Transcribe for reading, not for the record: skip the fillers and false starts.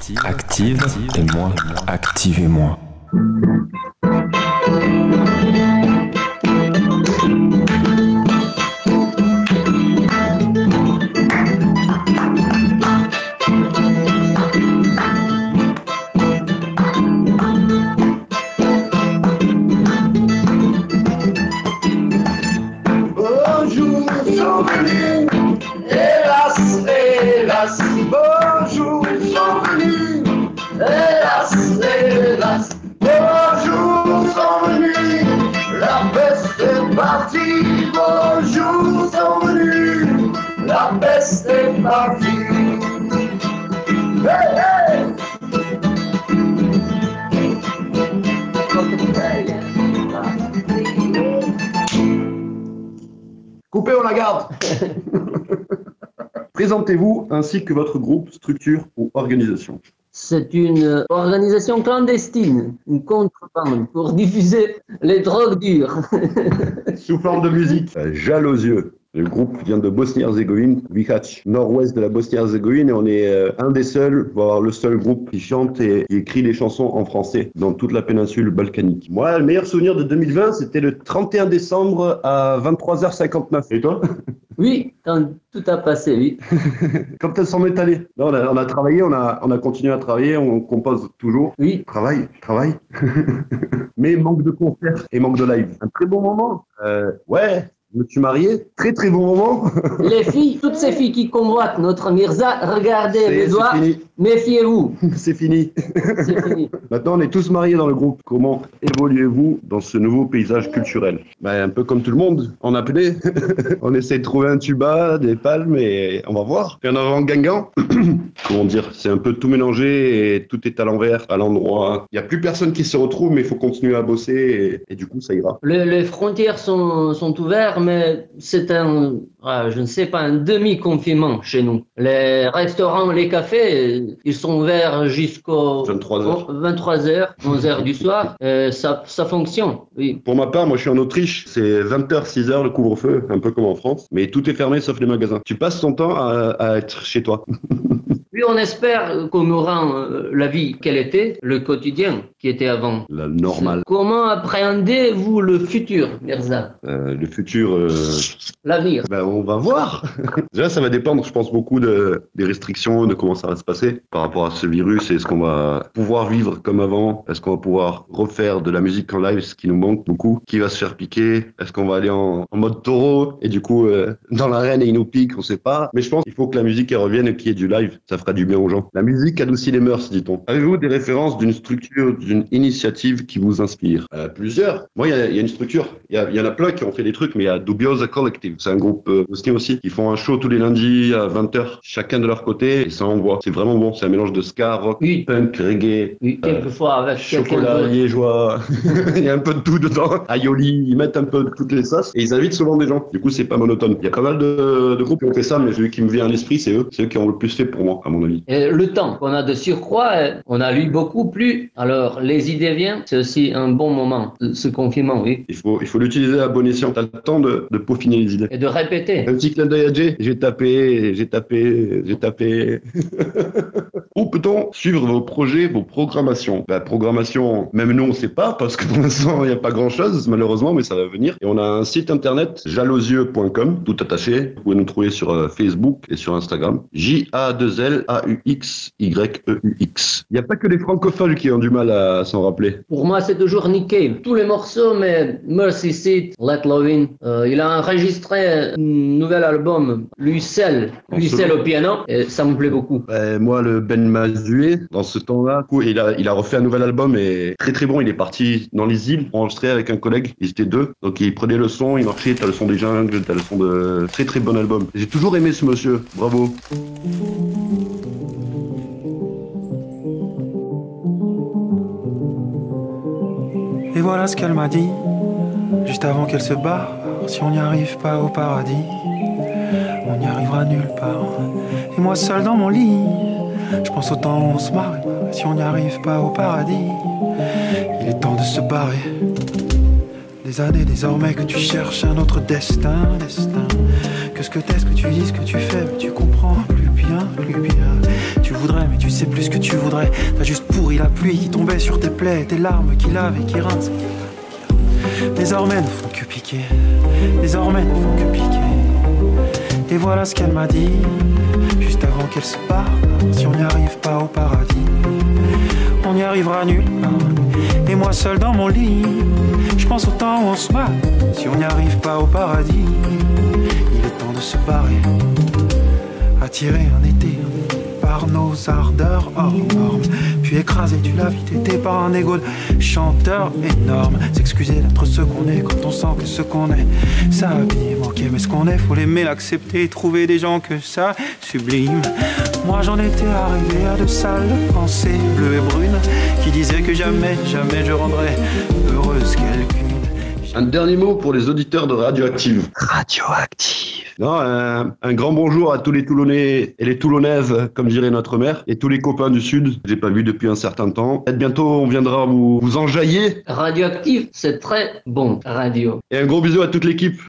active et moi, activez-moi. Bonjour, sont venus, hélas, hélas. Bonjour, sont venus, la peste est partie. Bonjour, sont venus, la peste est partie. Hey, hey. Coupez, on la garde. Présentez-vous ainsi que votre groupe, structure ou organisation. C'est une organisation clandestine, une contrebande pour diffuser les drogues dures. Sous forme de musique. Jal aux yeux. Le groupe vient de Bosnie-Herzégovine, Bihać, nord-ouest de la Bosnie-Herzégovine, et on est un des seuls, voire le seul groupe qui chante et qui écrit des chansons en français dans toute la péninsule balkanique. Moi, le meilleur souvenir de 2020, c'était le 31 décembre à 23h59. Et toi? Oui, quand tout a passé, oui. Quand elle s'en est allée. Là, on a travaillé, on a continué à travailler, on compose toujours. Oui. Travail. Mais manque de concerts et manque de live. Un très bon moment. Ouais. Je me suis marié, très très bon moment. Les filles, toutes ces filles qui convoitent notre Mirza, regardez les doigts, méfiez-vous. C'est fini. C'est fini. Maintenant, on est tous mariés dans le groupe. Comment évoluez-vous dans ce nouveau paysage culturel? Un peu comme tout le monde, en apnée. On essaie de trouver un tuba, des palmes et on va voir. Puis en avant Guingamp. Comment dire? C'est un peu tout mélangé et tout est à l'envers, à l'endroit. Il n'y a plus personne qui se retrouve, mais il faut continuer à bosser et du coup, ça ira. Les frontières sont ouvertes, mais c'est un demi-confinement chez nous. Les restaurants, les cafés, ils sont ouverts jusqu'au 23h, 11h du soir. Ça fonctionne, oui. Pour ma part, moi je suis en Autriche, c'est 20h, 6h le couvre-feu, un peu comme en France, mais tout est fermé sauf les magasins. Tu passes ton temps à être chez toi. Oui, on espère qu'on aura la vie qu'elle était, le quotidien qui était avant. La normale. Comment appréhendez-vous le futur, Mirza? Le futur... L'avenir. On va voir. Déjà, ça va dépendre, je pense, beaucoup des restrictions, de comment ça va se passer par rapport à ce virus. Est-ce qu'on va pouvoir vivre comme avant? Est-ce qu'on va pouvoir refaire de la musique en live, ce qui nous manque beaucoup? Qui va se faire piquer? Est-ce qu'on va aller en mode taureau et du coup dans l'arène et il nous pique? On sait pas. Mais je pense qu'il faut que la musique elle revienne et qu'il y ait du live. Ça fera du bien aux gens. La musique adoucit les mœurs, dit-on. Avez-vous des références d'une structure, d'une initiative qui vous inspire? Plusieurs. Moi, il y a une structure. Il y en a plein qui ont fait des trucs, mais il y a Dubiosa Collective. C'est un groupe bosnien aussi. Ils font un show tous les lundis à 20h, chacun de leur côté, et ça envoie. C'est vraiment bon. C'est un mélange de ska, rock, punk, reggae. Oui, quelquefois avec chocolat liégeois. Il y a un peu de tout dedans. Aioli, ils mettent un peu de toutes les sauces et ils invitent souvent des gens. Du coup, c'est pas monotone. Il y a pas mal de groupes qui ont fait ça, mais celui qui me vient à l'esprit, c'est eux. C'est eux qui ont le plus fait pour moi, à mon avis. Et le temps qu'on a de surcroît, on a lu beaucoup plus. Alors, les idées viennent. C'est aussi un bon moment, ce confinement, oui. Il faut l'utiliser à bon escient. T'as le temps de peaufiner les idées. Et de répéter. Un petit clin d'œil à Jay. J'ai tapé. Où peut-on suivre vos projets, vos programmations? La programmation, même nous, on sait pas, parce que pour l'instant, il n'y a pas grand-chose, malheureusement, mais ça va venir. Et on a un site internet, jalauxyeux.com, tout attaché. Vous pouvez nous trouver sur Facebook et sur Instagram. JALAUXYEUX. Il n'y a pas que les francophones qui ont du mal à s'en rappeler. Pour moi, c'est toujours Nick Cave. Tous les morceaux, mais Mercy Seat, Let Love In. Il a enregistré un nouvel album, lui seul au piano, et ça me plaît beaucoup. Moi, le Ben Mazué, dans ce temps-là, il a refait un nouvel album et très très bon. Il est parti dans les îles enregistrer avec un collègue. Ils étaient deux, donc il prenait le son, il marchait. T'as le son des jungles, t'as le son de très très bon album. J'ai toujours aimé ce monsieur. Bravo. Et voilà ce qu'elle m'a dit, juste avant qu'elle se barre. Si on n'y arrive pas au paradis, on n'y arrivera nulle part. Et moi seul dans mon lit, je pense au temps où on se marre. Si on n'y arrive pas au paradis, il est temps de se barrer. Des années désormais que tu cherches un autre destin. Que ce que t'es, ce que tu dis, ce que tu fais, mais tu comprends plus bien. Tu voudrais mais tu tu sais plus ce que tu voudrais. T'as juste pourri la pluie qui tombait sur tes plaies, tes larmes qui lavent et qui rincent. Désormais ne font que piquer, désormais ne font que piquer. Et voilà ce qu'elle m'a dit, juste avant qu'elle se barre. Si on n'y arrive pas au paradis, on n'y arrivera nulle part. Et moi seul dans mon lit, je pense au temps où on se bat. Si on n'y arrive pas au paradis, il est temps de se barrer. Attirer un été par nos ardeurs hors normes, puis écraser du la vie tété par un égo de chanteur énorme. S'excuser d'être ce qu'on est quand on sent que ce qu'on est, ça abîme. Ok, mais ce qu'on est, faut l'aimer, l'accepter et trouver des gens que ça sublime. Moi j'en étais arrivé à de sales pensées bleues et brunes qui disaient que jamais, jamais je rendrais heureuse quelqu'une. Un dernier mot pour les auditeurs de Radioactive. Radioactive. Non, un grand bonjour à tous les Toulonnais et les Toulonnaises, comme dirait notre mère, et tous les copains du Sud, que j'ai pas vu depuis un certain temps. Peut-être bientôt, on viendra vous enjailler. Radioactive, c'est très bon, radio. Et un gros bisou à toute l'équipe.